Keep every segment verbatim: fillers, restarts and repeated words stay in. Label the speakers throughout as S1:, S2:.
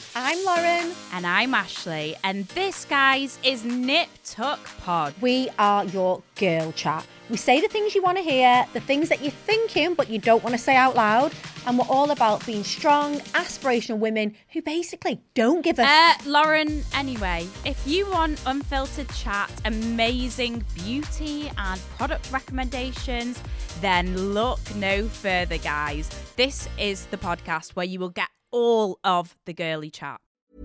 S1: I'm Lauren.
S2: And I'm Ashley. And this, guys, is Nip Tuck Pod.
S1: We are your girl chat. We say the things you want to hear, the things that you're thinking but you don't want to say out loud. And we're all about being strong, aspirational women who basically don't give a...
S2: Uh, Lauren, anyway, if you want unfiltered chat, amazing beauty and product recommendations, then look no further, guys. This is the podcast where you will get all of the girly chat.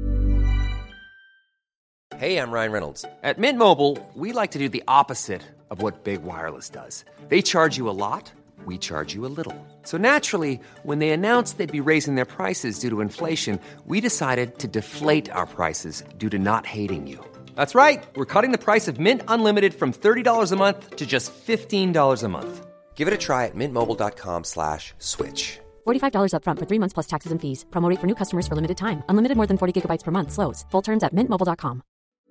S3: Hey, I'm Ryan Reynolds. At Mint Mobile, we like to do the opposite of what Big Wireless does. They charge you a lot, we charge you a little. So naturally, when they announced they'd be raising their prices due to inflation, we decided to deflate our prices due to not hating you. That's right. We're cutting the price of Mint Unlimited from thirty dollars a month to just fifteen dollars a month. Give it a try at mintmobile.com slash switch.
S4: forty-five dollars up front for three months plus taxes and fees. Promo rate for new customers for limited time. Unlimited more than forty gigabytes per month. Slows full terms at mint mobile dot com.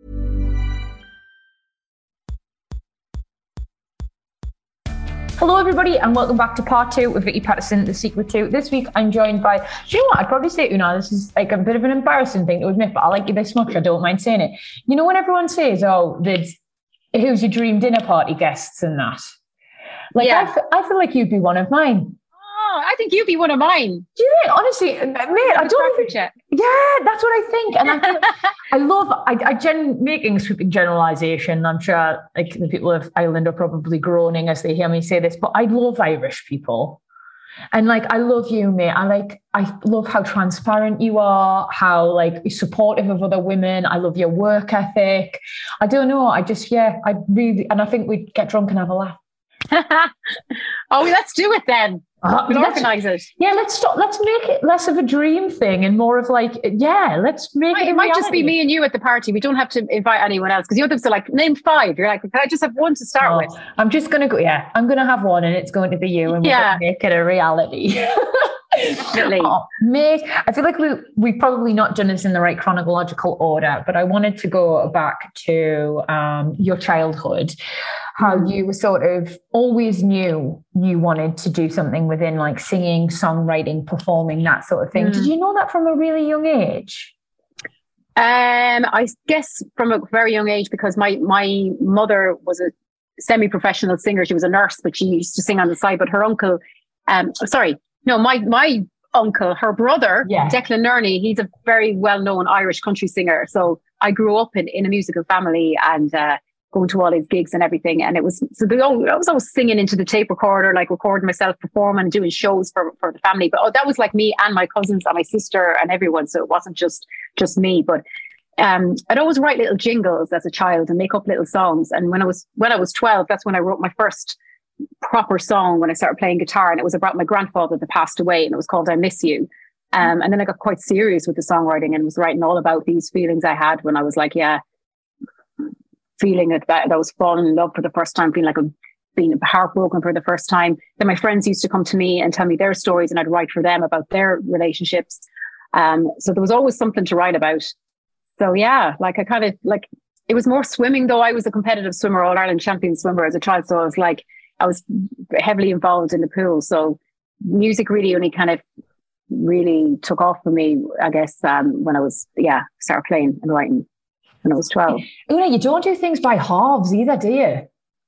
S5: Hello everybody and welcome back to part two of Vicky Patterson, The Secret To. This week I'm joined by, do you know what, I'd probably say, you know, this is like a bit of an embarrassing thing to admit, but I like you this much, I don't mind saying it. You know when everyone says, oh, there's, who's your dream dinner party guests and that? Like, yeah. I, f- I feel like you'd be one of mine.
S6: Oh, I think you'd be one of mine.
S5: Do you think? Honestly, mate, I don't even...
S6: It.
S5: Yeah, that's what I think. And I feel, I love, I, I gen, making a sweeping generalisation. I'm sure like the people of Ireland are probably groaning as they hear me say this, but I love Irish people. And like, I love you, mate. I like, I love how transparent you are, how like supportive of other women. I love your work ethic. I don't know. I just, yeah, I really, and I think we'd get drunk and have a laugh.
S6: Oh, let's do it then. Uh, we'll organise it.
S5: Yeah, let's stop. Let's make it less of a dream thing and more of like, yeah, let's make it.
S6: It might just be me and you at the party. We don't have to invite anyone else because the others are like, name five. You're like, can I just have one to start
S5: oh,
S6: with?
S5: I'm just gonna go. Yeah, I'm gonna have one, and it's going to be you, and we're
S6: yeah.
S5: gonna make it a reality.
S6: Definitely.
S5: Oh, mate, I feel like we we've probably not done this in the right chronological order, but I wanted to go back to um, your childhood. How you were sort of always knew you wanted to do something within like singing, songwriting, performing, that sort of thing. Mm. Did you know that from a really young age?
S6: Um, I guess from a very young age, because my, my mother was a semi-professional singer. She was a nurse, but she used to sing on the side. But her uncle, um, sorry, no, my, my uncle, her brother, yeah. Declan Nerney, he's a very well-known Irish country singer. So I grew up in, in a musical family and, uh, going to all his gigs and everything. And it was, so the, I was always singing into the tape recorder, like recording myself performing and doing shows for, for the family. But oh, that was like me and my cousins and my sister and everyone. So it wasn't just, just me, but um, I'd always write little jingles as a child and make up little songs. And when I was, when I was twelve, that's when I wrote my first proper song when I started playing guitar. And it was about my grandfather that passed away and it was called I Miss You. Um, and then I got quite serious with the songwriting and was writing all about these feelings I had when I was like, yeah, feeling that, that I was falling in love for the first time, feeling like I'm being heartbroken for the first time. Then my friends used to come to me and tell me their stories and I'd write for them about their relationships. Um, so there was always something to write about. So yeah, like I kind of like, it was more swimming though. I was a competitive swimmer, All Ireland champion swimmer as a child. So I was like, I was heavily involved in the pool. So music really only kind of really took off for me, I guess, um, when I was, yeah, started playing and writing. When I was twelve.
S5: Una, you don't do things by halves either, do you?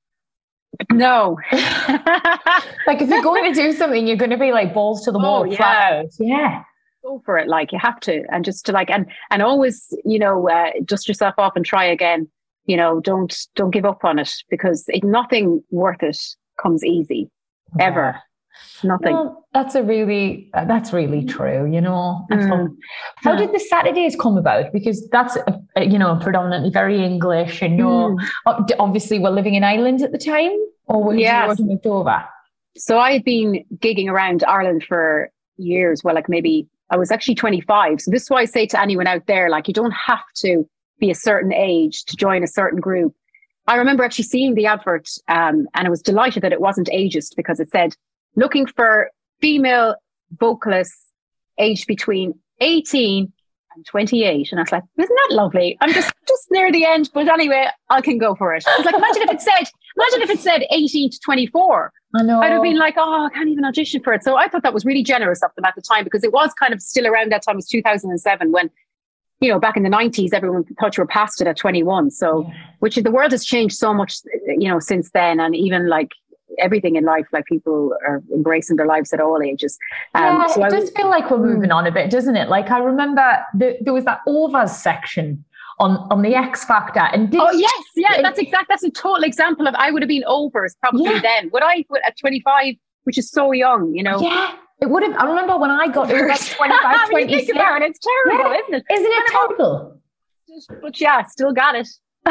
S6: No.
S5: Like if you're going to do something, you're going to be like balls to the wall.
S6: Oh, yeah.
S5: Yeah.
S6: Go for it. Like you have to. And just to like, and, and always, you know, uh, dust yourself off and try again. You know, don't, don't give up on it because it, nothing worth it comes easy ever. Yeah. Nothing.
S5: Well, that's a really, uh, that's really true, you know. Mm. How yeah. did the Saturdays come about? Because that's, a, a, you know, predominantly very English and you're, mm. obviously we're living in Ireland at the time or were
S6: yes.
S5: you already moved over?
S6: So I had been gigging around Ireland for years. Well, like maybe I was actually twenty-five. So this is why I say to anyone out there, like you don't have to be a certain age to join a certain group. I remember actually seeing the advert um, and I was delighted that it wasn't ageist because it said, looking for female vocalists aged between eighteen and twenty-eight. And I was like, isn't that lovely? I'm just, just near the end. But anyway, I can go for it. I was like, imagine if it said, imagine if it said eighteen to twenty-four.
S5: I know.
S6: I'd have been like, oh, I can't even audition for it. So I thought that was really generous of them at the time because it was kind of still around that time. It was two thousand seven when you know, back in the nineties, everyone thought you were past it at twenty-one. So, yeah. which is, the world has changed so much, you know, since then. And even like everything in life, like people are embracing their lives at all ages. Um,
S5: yeah,
S6: so
S5: it
S6: I
S5: does
S6: was,
S5: feel like we're moving on a bit, doesn't it? Like I remember the, there was that overs section on, on the X Factor. And did,
S6: oh yes, yeah, that's exact. That's a total example of, I would have been overs probably yeah. then. Would I, at twenty-five, which is so young, you know?
S5: Yeah. It would have, I remember when I got it was like twenty-five, twenty-six.
S6: About it, it's terrible, yeah. isn't it?
S5: Isn't it terrible?
S6: But yeah, still got it.
S5: No,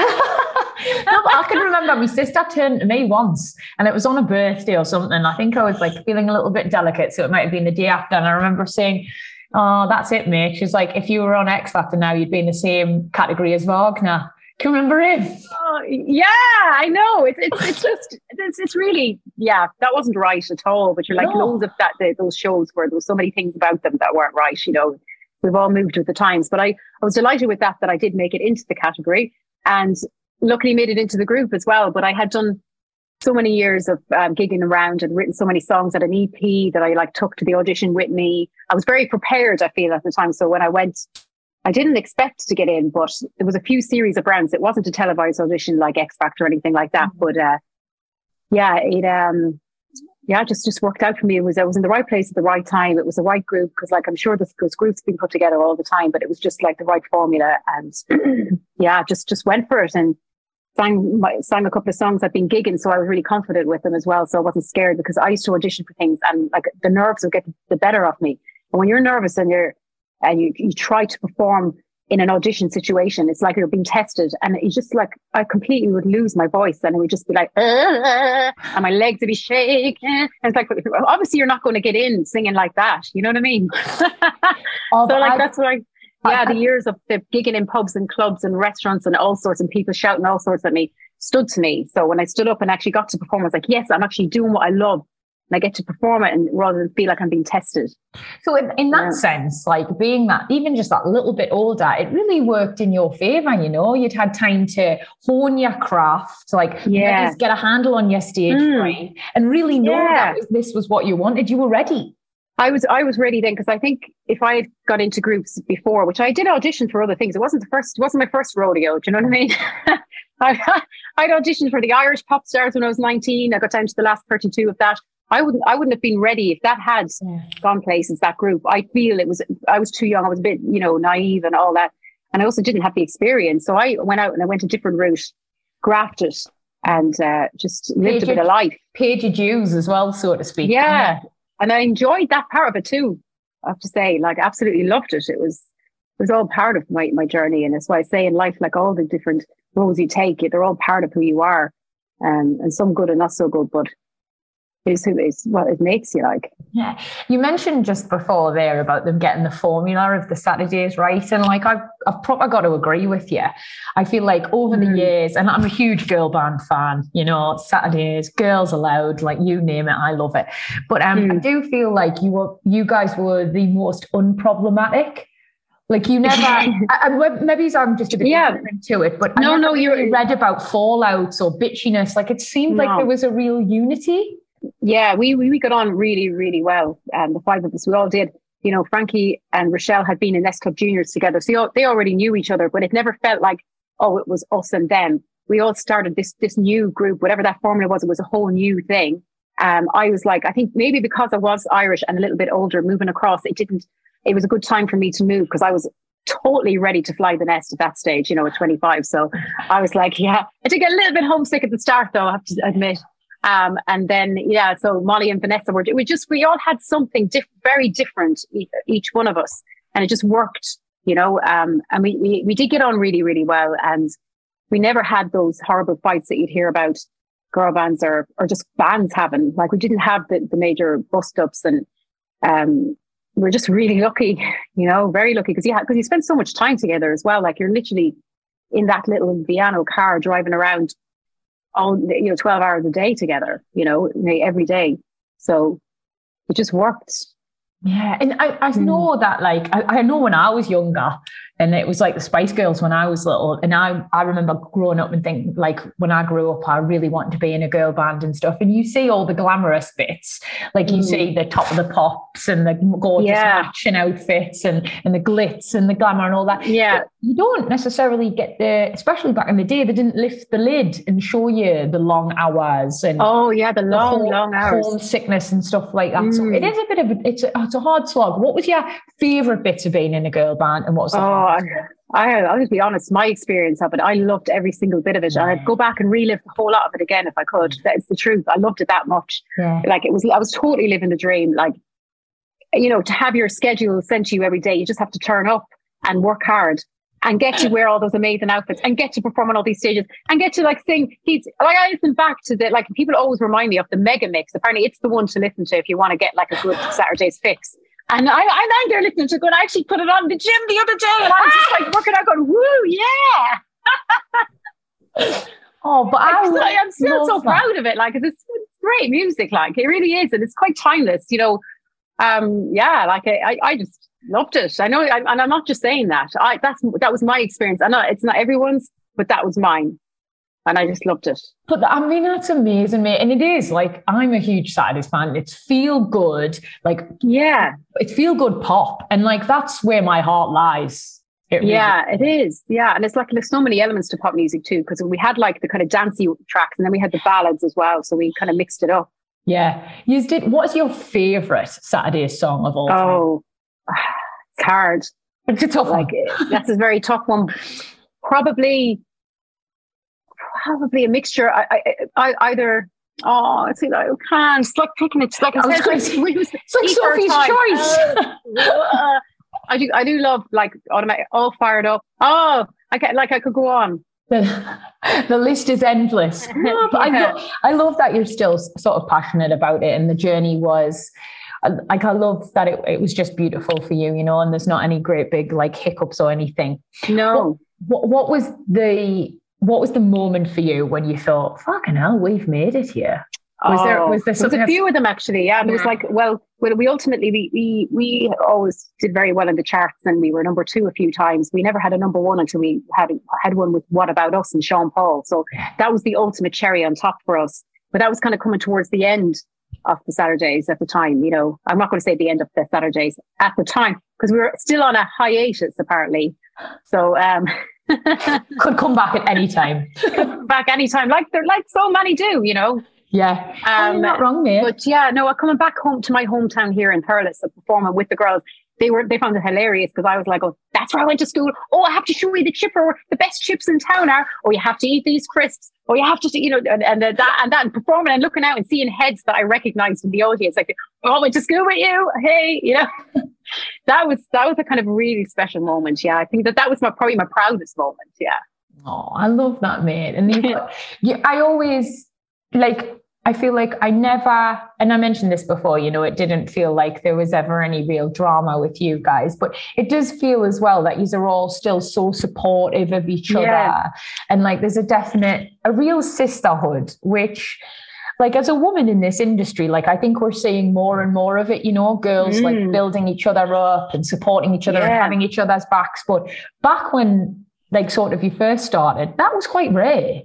S5: but I can remember my sister turned to me once and it was on a birthday or something. I think I was like feeling a little bit delicate, so it might have been the day after. And I remember saying, oh, that's it, mate. She's like, if you were on X Factor now, you'd be in the same category as Wagner. Can you remember him?
S6: Oh, yeah, I know. It's it's it's just it's it's really yeah. That wasn't right at all. But you're like no. loads of that the, those shows where there was so many things about them that weren't right. You know, we've all moved with the times. But I I was delighted with that that I did make it into the category, and luckily made it into the group as well. But I had done so many years of um, gigging around and written so many songs at an E P that I like took to the audition with me. I was very prepared, I feel, at the time. So when I went, I didn't expect to get in, but there was a few series of rounds. It wasn't a televised audition like X Factor or anything like that. Mm-hmm. But uh, yeah, it um, yeah, just just worked out for me. It was I was in the right place at the right time. It was the right group because, like, I'm sure this, those groups been put together all the time, but it was just like the right formula. And yeah, just just went for it and sang my, sang a couple of songs. I've been gigging, so I was really confident with them as well. So I wasn't scared because I used to audition for things, and like the nerves would get the better of me. And when you're nervous and you're and you, you try to perform in an audition situation, it's like you're being tested, and you just like, I completely would lose my voice and it would just be like, uh, and my legs would be shaking. And it's like, obviously you're not going to get in singing like that. You know what I mean?
S5: Oh,
S6: so like,
S5: I,
S6: that's why, yeah, I, the years of the gigging in pubs and clubs and restaurants and all sorts and people shouting all sorts at me stood to me. So when I stood up and actually got to perform, I was like, yes, I'm actually doing what I love. And I get to perform it, and rather than feel like I'm being tested.
S5: So in, in that
S6: yeah.
S5: sense, like being that, even just that little bit older, it really worked in your favour, you know? You'd had time to hone your craft, like
S6: yeah.
S5: get a handle on your stage
S6: mm.
S5: right, and really know
S6: yeah.
S5: that this was what you wanted. You were ready.
S6: I was I was ready then, because I think if I had got into groups before, which I did audition for other things, it wasn't the first, it wasn't my first rodeo, do you know what I mean? I, I'd auditioned for the Irish Pop Stars when I was nineteen. I got down to the last thirty-two of that. I wouldn't, I wouldn't have been ready if that had yeah. gone places, that group. I feel it was, I was too young. I was a bit, you know, naive and all that. And I also didn't have the experience. So I went out and I went a different route, grafted and uh, just lived a bit of life.
S5: Paid your dues as well, so to speak.
S6: Yeah. And I enjoyed that part of it too. I have to say, like, absolutely loved it. It was, it was all part of my, my journey. And that's why I say in life, like all the different roads you take, they're all part of who you are. Um, and some good and not so good, but is who is what it makes you like.
S5: Yeah. You mentioned just before there about them getting the formula of the Saturdays right. And like, I've, I've proper got to agree with you. I feel like over mm. the years, and I'm a huge girl band fan, you know, Saturdays, Girls Aloud, like you name it, I love it. But um, mm. I do feel like you were, you guys were the most unproblematic. Like you never, I, maybe I'm just a bit
S6: yeah.
S5: different to it, but
S6: no,
S5: I never
S6: no, you
S5: really read about fallouts or bitchiness. Like it seemed no. like there was a real unity.
S6: Yeah, we, we we got on really, really well. Um, the five of us, we all did. You know, Frankie and Rochelle had been in S Club Juniors together, so they, all, they already knew each other. But it never felt like, oh, it was us and them. We all started this this new group, whatever that formula was. It was a whole new thing. Um, I was like, I think maybe because I was Irish and a little bit older, moving across, it didn't. It was a good time for me to move because I was totally ready to fly the nest at that stage. You know, at twenty-five, so I was like, yeah. I did get a little bit homesick at the start, though. I have to admit. Um, and then, yeah, so Molly and Vanessa were, we just, we all had something diff- very different, e- each one of us. And it just worked, you know, um, and we, we, we did get on really, really well. And we never had those horrible fights that you'd hear about girl bands or, or just bands having. Like we didn't have the, the major bust ups, and, um, we're just really lucky, you know, very lucky because you had, because you spend so much time together as well. Like you're literally in that little Viano car driving around all, you know, twelve hours a day together, you know, every day. So it just worked.
S5: Yeah. And I, I know mm. that, like, I, I know when I was younger, And it was like the Spice Girls when I was little. And I, I remember growing up and thinking, like, when I grew up, I really wanted to be in a girl band and stuff. And you see all the glamorous bits, like you mm. see the Top of the Pops and the gorgeous yeah. matching outfits and, and the glitz and the glamour and all that.
S6: Yeah.
S5: But you don't necessarily get the, especially back in the day, they didn't lift the lid and show you the long hours and
S6: oh yeah, the long,
S5: the whole,
S6: long hours,
S5: homesickness and stuff like that.
S6: Mm.
S5: So it is a bit of a, it's a, it's a hard slog. What was your favourite bits of being in a girl band, and what was the
S6: oh, I, I'll just be honest, my experience of it, I loved every single bit of it. Yeah. I'd go back and relive the whole lot of it again if I could. That's the truth. I loved it that much.
S5: Yeah.
S6: Like it was, I was totally living the dream. Like, you know, to have your schedule sent to you every day, you just have to turn up and work hard and get to wear all those amazing outfits and get to perform on all these stages and get to like sing. He's like, I listen back to the, like, people always remind me of the Mega Mix. Apparently it's the one to listen to if you want to get like a good Saturday's fix. And I, I'm there listening to it, going, I actually put it on the gym the other day and I was just like working out going, woo, yeah.
S5: Oh, but I
S6: I'm, so, I'm still so
S5: that.
S6: proud of it. Like, it's, it's great music. Like, it really is. And it's quite timeless, you know. Um, yeah, like I, I just loved it. I know, I, and I'm not just saying that. I that's that was my experience. I know it's not everyone's, but that was mine. And I just loved it.
S5: But I mean, that's amazing, mate. And it is like, I'm a huge Saturdays fan. It's feel good. Like,
S6: yeah,
S5: it's feel good pop. And like, that's where my heart lies.
S6: It yeah, really it is. Yeah. And it's like, there's so many elements to pop music too, because we had like the kind of dancey tracks and then we had the ballads as well. So we kind of mixed it up.
S5: Yeah. You did. What's your favourite Saturday song of all time?
S6: Oh, it's hard.
S5: It's a tough
S6: like,
S5: one.
S6: That's a very tough one. Probably, probably a mixture. I, I, I either, oh, it's like, I can't. It's like picking it. It's like,
S5: I was
S6: it's like,
S5: it's like Sophie's Choice.
S6: Uh, I do, I do love like automatic, all fired up. Oh, I can, like I could go on.
S5: The, the list is endless. No, but yeah. I, lo- I love that you're still sort of passionate about it, and the journey was like, I love that it, it was just beautiful for you, you know, and there's not any great big like hiccups or anything.
S6: No.
S5: What, what, what was the what was the moment for you when you thought, fucking hell, we've made it here? Was
S6: oh,
S5: there was there something?
S6: There was a few of them actually. Yeah, and yeah. It was like, well, we ultimately we, we we always did very well in the charts, and we were number two a few times. We never had a number one until we had had one with What About Us and Sean Paul. So that was the ultimate cherry on top for us. But that was kind of coming towards the end of the Saturdays at the time. You know, I'm not going to say the end of the Saturdays at the time because we were still on a hiatus apparently. So um,
S5: could come back at any time.
S6: Come back anytime, like they're like so many do. You know.
S5: Yeah,
S6: um,
S5: you're not wrong, mate.
S6: But yeah, no, coming back home to my hometown here in Thurles, so performing with the girls, they were they found it hilarious because I was like, oh, that's where I went to school. Oh, I have to show you the chipper. The best chips in town are. Or you have to eat these crisps. Or you have to, you know, and, and uh, that and that, and performing and looking out and seeing heads that I recognized in the audience, like, oh, I went to school with you. Hey, you know, that was that was a kind of really special moment. Yeah, I think that that was my probably my proudest moment. Yeah.
S5: Oh, I love that, mate. And you, you, I always like. I feel like I never, and I mentioned this before, you know, it didn't feel like there was ever any real drama with you guys, but it does feel as well that you are all still so supportive of each yeah. other. And like, there's a definite, a real sisterhood, which like as a woman in this industry, like I think we're seeing more and more of it, you know, girls mm. like building each other up and supporting each other yeah. and having each other's backs. But back when like sort of you first started, that was quite rare.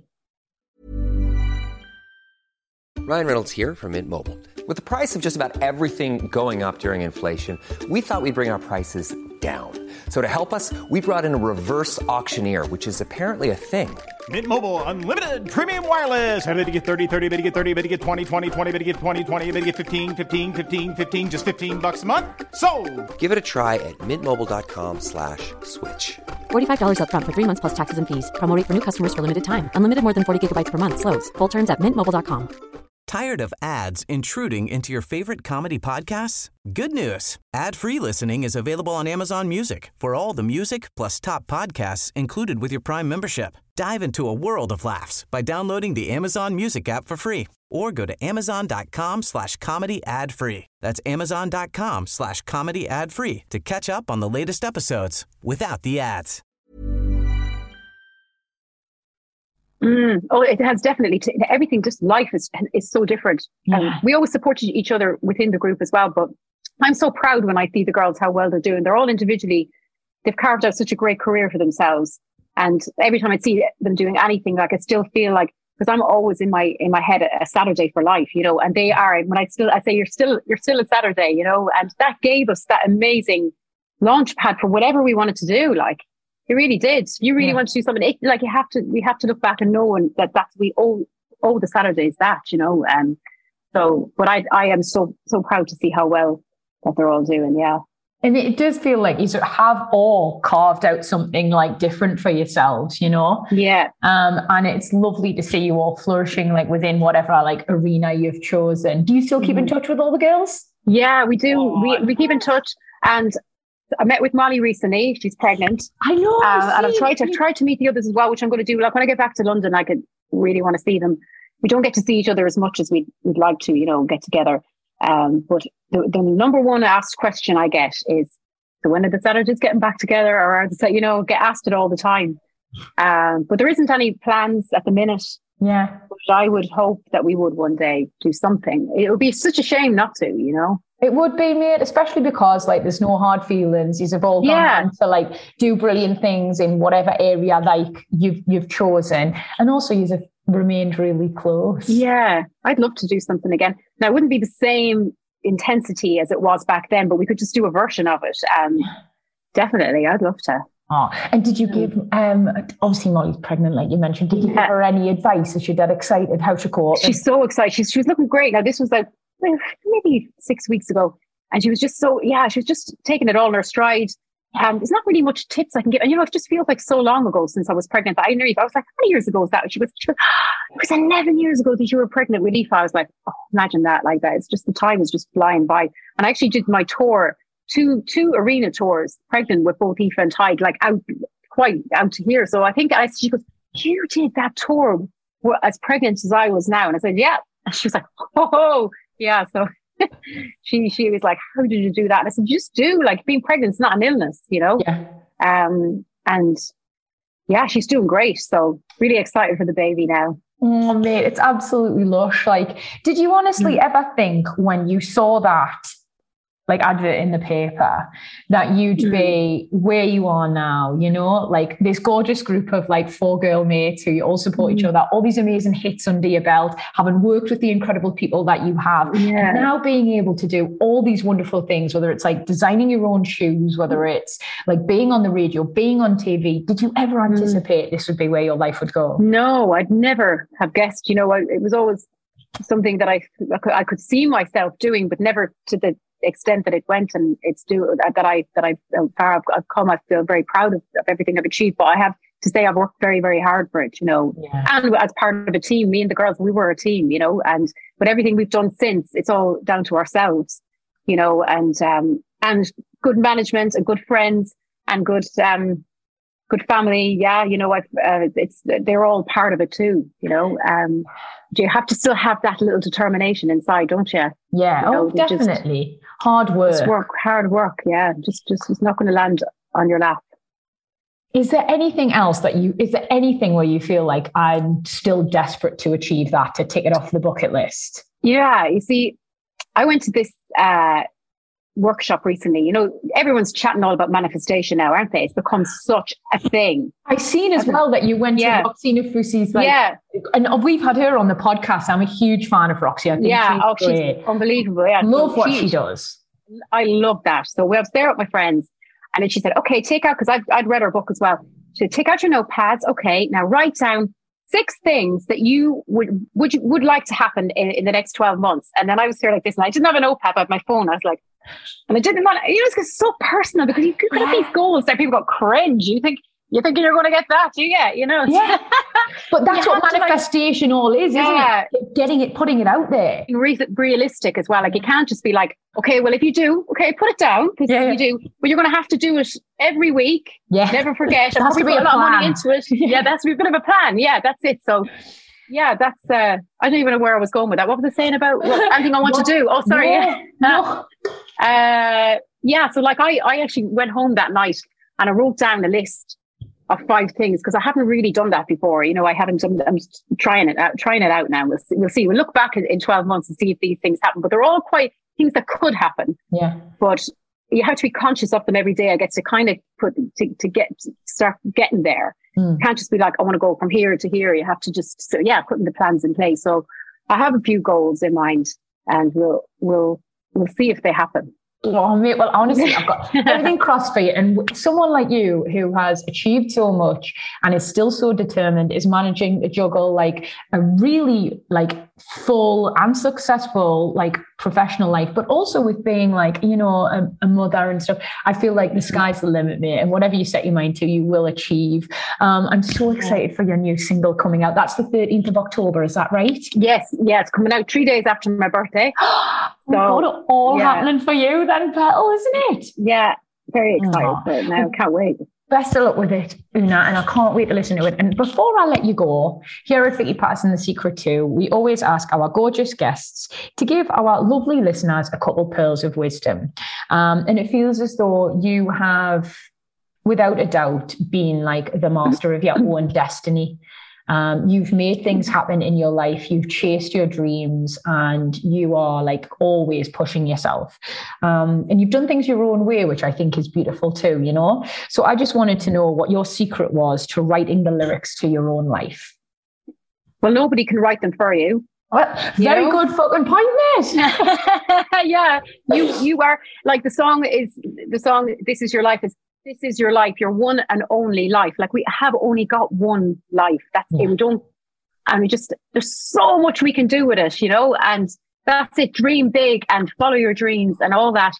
S3: Ryan Reynolds here from Mint Mobile. With the price of just about everything going up during inflation, we thought we'd bring our prices down. So to help us, we brought in a reverse auctioneer, which is apparently a thing.
S7: Mint Mobile Unlimited Premium Wireless. How to get thirty, thirty, how to get thirty, how to get twenty, twenty, twenty, how to get twenty, twenty, how to get fifteen, fifteen, fifteen, fifteen, just fifteen bucks a month? Sold! Give it a try at mintmobile.com slash switch.
S4: forty-five dollars up front for three months plus taxes and fees. Promo rate for new customers for limited time. Unlimited more than forty gigabytes per month. Slows full terms at mint mobile dot com.
S8: Tired of ads intruding into your favorite comedy podcasts? Good news. Ad-free listening is available on Amazon Music for all the music plus top podcasts included with your Prime membership. Dive into a world of laughs by downloading the Amazon Music app for free or go to amazon.com slash comedy ad free. That's amazon.com slash comedy ad free to catch up on the latest episodes without the ads.
S6: Mm. Oh, it has definitely t- everything. Just life is is so different. Yeah. Um, we always supported each other within the group as well. But I'm so proud when I see the girls how well they're doing. They're all individually they've carved out such a great career for themselves. And every time I see them doing anything, like I still feel like, because I'm always in my in my head a, a Saturday for life, you know, and they are. When I still I say you're still you're still a Saturday, you know, and that gave us that amazing launch pad for whatever we wanted to do. Like it really did. You really yeah. want to do something, it, like you have to. We have to look back and know and that that's we owe owe the Saturdays that, you know. And um, so, but I I am so so proud to see how well that they're all doing. Yeah.
S5: And it does feel like you sort of have all carved out something like different for yourselves, you know?
S6: Yeah.
S5: Um, and it's lovely to see you all flourishing like within whatever like arena you've chosen. Do you still keep in touch with all the girls?
S6: Yeah, we do. Oh, we we keep in touch. And I met with Molly recently. She's pregnant.
S5: I know.
S6: Uh, and I've tried to I've tried to meet the others as well, which I'm going to do. Like when I get back to London, I could really want to see them. We don't get to see each other as much as we'd, we'd like to, you know, get together. Um, but the, the number one asked question I get is, so when are the Saturdays getting back together? Or are the, you know, get asked it all the time. Um, but there isn't any plans at the minute.
S5: Yeah.
S6: But I would hope that we would one day do something. It would be such a shame not to, you know.
S5: It would be, mate, especially because like there's no hard feelings. You've all gone
S6: yeah.
S5: on to like do brilliant things in whatever area like you've you've chosen, and also you've remained really close.
S6: Yeah, I'd love to do something again. Now it wouldn't be the same intensity as it was back then, but we could just do a version of it. Um, definitely, I'd love to.
S5: Oh, and did you give um obviously Molly's pregnant, like you mentioned? Did you yeah. give her any advice? Is she that excited? How's she coping?
S6: She's so excited. She's she was looking great. Now this was like maybe six weeks ago, and she was just so yeah, she was just taking it all in her stride. Um, there's not really much tips I can give, and you know, it just feels like so long ago since I was pregnant. That I knew I was like, how many years ago was that? She was, she was it was eleven years ago that you were pregnant with Aoife. I was like, oh, imagine that, like that. It's just the time is just flying by. And I actually did my tour. Two two arena tours, pregnant with both Aoife and Tide, like out quite out to here. So I think I she goes, you did that tour as pregnant as I was now, and I said, yeah. And she was like, oh yeah. So she she was like, how did you do that? And I said, just do, like being pregnant is not an illness, you know.
S5: Yeah.
S6: Um and yeah, she's doing great. So really excited for the baby now.
S5: Oh mate, it's absolutely lush. Like, did you honestly mm. ever think when you saw that like advert in the paper that you'd mm. be where you are now, you know, like this gorgeous group of like four girl mates who all support mm. each other, all these amazing hits under your belt, having worked with the incredible people that you have,
S6: yeah.
S5: and now being able to do all these wonderful things, whether it's like designing your own shoes, whether it's like being on the radio, being on T V. Did you ever anticipate mm. this would be where your life would go?
S6: No, I'd never have guessed. You know, I, it was always something that I, I could see myself doing, but never to the extent that it went, and it's do that I that I've far I've, I've come. I feel very proud of, of everything I've achieved, but I have to say I've worked very very hard for it, you know.
S5: Yeah.
S6: And as part of a team, me and the girls, we were a team, you know. And but everything we've done since, it's all down to ourselves, you know. And um and good management and good friends and good um good family, yeah, you know. I've uh, it's they're all part of it too, you know. Um, you have to still have that little determination inside, don't you?
S5: Yeah,
S6: you know,
S5: oh, definitely. Just, hard work.
S6: Just work, hard work, yeah. Just, just, it's not going to land on your lap.
S5: Is there anything else that you, is there anything where you feel like I'm still desperate to achieve that, to tick it off the bucket list?
S6: Yeah, you see, I went to this uh, workshop recently. You know, everyone's chatting all about manifestation now, aren't they? It's become such a thing.
S5: I've seen as well that you went
S6: yeah.
S5: to Roxy Nafousi's, like,
S6: yeah.
S5: and we've had her on the podcast. I'm a huge fan of Roxy. I think
S6: yeah,
S5: she's,
S6: oh,
S5: great.
S6: she's unbelievable. Yeah,
S5: love
S6: so
S5: what
S6: she,
S5: she does.
S6: I love that. So we was there with my friends, and then she said, "Okay, take out," because I'd I'd read her book as well. She said, "Take out your notepads. Okay, now write down six things that you would would you, would like to happen in, in the next twelve months." And then I was here like this, and I didn't have a notepad on my phone. I was like, and I didn't want, you know, it's so personal because you could have yeah. these goals that people go cringe. You think you think you're going to get that, do you? Yeah, you know.
S5: Yeah. But that's what manifestation like, all is, isn't
S6: yeah.
S5: it? Getting it, putting it out there.
S6: Re- realistic as well. Like you can't just be like, okay, well, if you do, okay, put it down because yeah, yeah. you do, but you're going to have to do it every week.
S5: Yeah.
S6: Never forget.
S5: There has to be a
S6: lot
S5: plan.
S6: of money into it. Yeah, that's a bit of a plan. Yeah, that's it. So. Yeah, that's, uh, I don't even know where I was going with that. What was I saying about what, anything I want to do? Oh, sorry.
S5: No, no.
S6: Uh, yeah, so like I, I actually went home that night and I wrote down a list of five things because I haven't really done that before. You know, I haven't done, I'm trying it out, trying it out now. We'll see. We'll, see. We'll look back in, in twelve months and see if these things happen, but they're all quite things that could happen.
S5: Yeah.
S6: But you have to be conscious of them every day, I guess, to kind of put to, to get start getting there. Mm. You can't just be like, I want to go from here to here. You have to just, so yeah, putting the plans in place. So I have a few goals in mind, and we'll we'll we'll see if they happen.
S5: Oh, mate, well, honestly, I've got everything crossed for you. And someone like you who has achieved so much and is still so determined is managing to juggle like a really like full and successful like professional life, but also with being like, you know, a, a mother and stuff. I feel like the sky's the limit, mate. And whatever you set your mind to, you will achieve. Um, I'm so excited for your new single coming out. That's the thirteenth of October. Is that right?
S6: Yes. Yeah. It's coming out three days after my birthday.
S5: So, oh God, all yeah. happening for you then, Petal, isn't it?
S6: Yeah, very excited oh. for it now. Can't wait.
S5: Best of luck with it, Una, and I can't wait to listen to it. And before I let you go, here at Vicky Pattison The Secret To, we always ask our gorgeous guests to give our lovely listeners a couple pearls of wisdom. Um, and it feels as though you have, without a doubt, been like the master of your own destiny. Um, you've made things happen in your life. You've chased your dreams, and you are like always pushing yourself. Um, and you've done things your own way, which I think is beautiful too, you know? So I just wanted to know what your secret was to writing the lyrics to your own life.
S6: Well, nobody can write them for you.
S5: Well, very you know? Good fucking point, mate.
S6: Yeah, you you are like the song is the song. This is your life is. This is your life, your one and only life. Like we have only got one life. That's yeah. it. We don't, and we just, there's so much we can do with it, you know, and that's it. Dream big and follow your dreams and all that.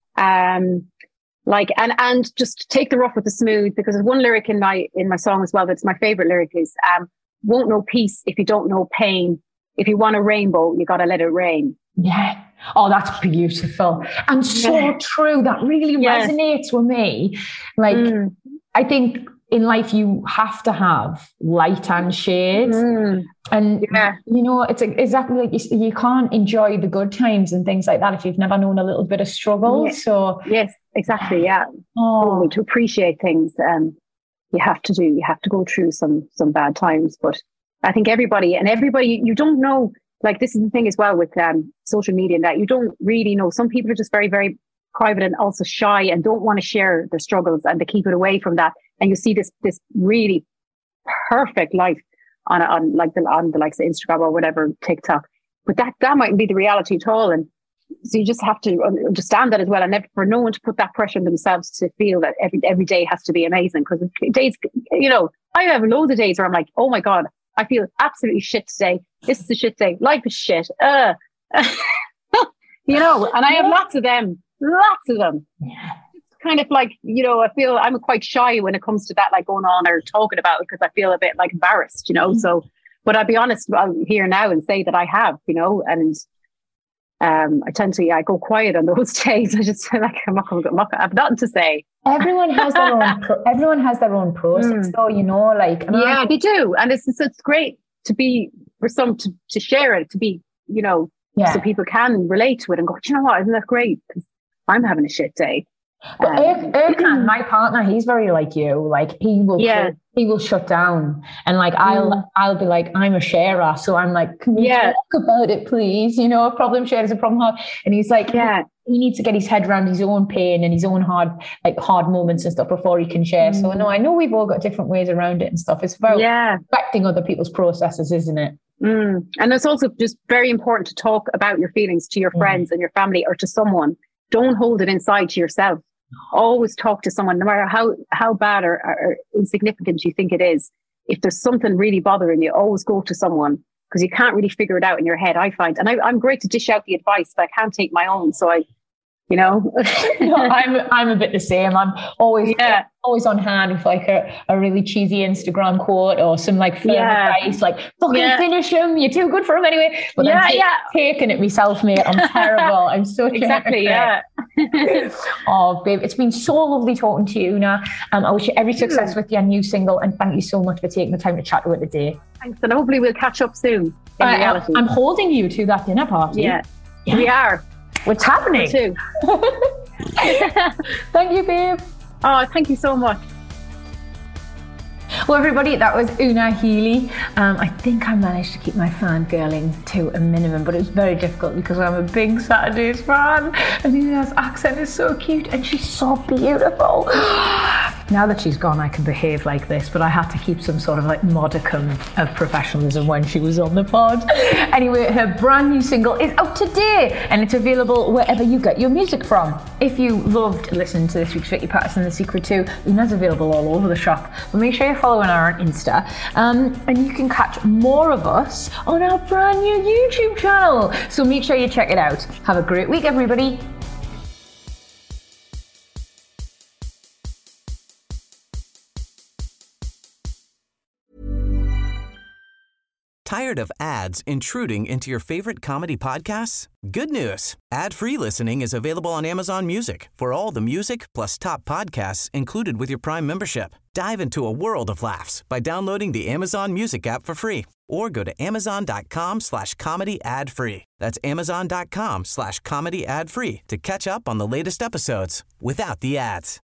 S6: Um, like, and, and just take the rough with the smooth, because there's one lyric in my, in my song as well, that's my favorite lyric is, um, won't know peace if you don't know pain. If you want a rainbow, you got to let it rain.
S5: Yeah. Oh, that's beautiful. And so yeah. true. That really yeah. resonates with me. Like, mm. I think in life, you have to have light and shade. Mm. And, yeah. you know, it's exactly like you, you can't enjoy the good times and things like that if you've never known a little bit of struggle.
S6: Yeah.
S5: So,
S6: yes, exactly. Yeah. Oh. To appreciate things, um, you have to do, you have to go through some, some bad times. But I think everybody and everybody, you don't know. Like, this is the thing as well with um, social media, and that you don't really know. Some people are just very, very private and also shy and don't want to share their struggles, and they keep it away from that. And you see this this really perfect life on on like the on the likes of Instagram or whatever, TikTok. But that that mightn't be the reality at all. And so you just have to understand that as well, and never for no one to put that pressure on themselves to feel that every every day has to be amazing. Because days, you know, I have loads of days where I'm like, oh my God, I feel absolutely shit today. This is a shit day. Life is shit. Uh. You know, and I have lots of them, lots of them. Yeah. It's kind of like, you know, I feel I'm quite shy when it comes to that, like going on or talking about it, because I feel a bit like embarrassed, you know. Mm-hmm. So, but I'll be honest, I'll here now and say that I have, you know, and um, I tend to, yeah, I go quiet on those days. I just feel like I'm not going to, I have nothing to say.
S5: Everyone has their own, pro- everyone has their own process, mm. though, you know, like.
S6: Yeah, I- they do. And it's, it's, it's great to be, for some to, to share it, to be, you know, yeah. so people can relate to it and go, do you know what, isn't that great? Because I'm having a shit day.
S5: But um, Erkan, my partner, he's very like you. Like he will, yeah. he will shut down, and like I'll, mm. I'll be like, I'm a sharer, so I'm like, can we yeah. talk about it, please? You know, a problem shared is a problem hard, and he's like, yeah, he needs to get his head around his own pain and his own hard, like hard moments and stuff before he can share. Mm. So no, I know we've all got different ways around it and stuff. It's about yeah. respecting other people's processes, isn't it?
S6: Mm. And it's also just very important to talk about your feelings to your mm. friends and your family or to someone. Don't hold it inside to yourself. Always talk to someone, no matter how, how bad or, or insignificant you think it is. If there's something really bothering you, always go to someone, because you can't really figure it out in your head, I find. And I, I'm great to dish out the advice, but I can't take my own. So I, you know,
S5: no, I'm I'm a bit the same. I'm always yeah. always on hand with like a, a really cheesy Instagram quote or some like firm yeah. advice, like fucking yeah. finish him. You're too good for him anyway. But yeah, I'm t- yeah. taking it myself, mate. I'm terrible. I'm so
S6: exactly yeah.
S5: Oh, babe, it's been so lovely talking to you, Una. Um, I wish you every success with your new single, and thank you so much for taking the time to chat to it today.
S6: Thanks, and hopefully we'll catch up soon. In uh, reality,
S5: I'm holding you to that dinner party.
S6: Yeah, yeah. We are.
S5: What's happening?
S6: Too.
S5: Thank you, babe.
S6: Oh, thank you so much.
S5: Well, everybody, that was Una Healy. Um, I think I managed to keep my fangirling to a minimum, but it was very difficult because I'm a big Saturdays fan, and Una's accent is so cute, and she's so beautiful. Now that she's gone, I can behave like this, but I had to keep some sort of like modicum of professionalism when she was on the pod. Anyway, her brand new single is out today, and it's available wherever you get your music from. If you loved listening to this week's Vicky Pattison The Secret To, Una's available all over the shop, but make sure you're following her on Insta, um, and you can catch more of us on our brand new YouTube channel. So make sure you check it out. Have a great week, everybody.
S8: Tired of ads intruding into your favorite comedy podcasts? Good news. Ad-free listening is available on Amazon Music for all the music plus top podcasts included with your Prime membership. Dive into a world of laughs by downloading the Amazon Music app for free or go to amazon.com slash comedy ad free. That's amazon.com slash comedy ad free to catch up on the latest episodes without the ads.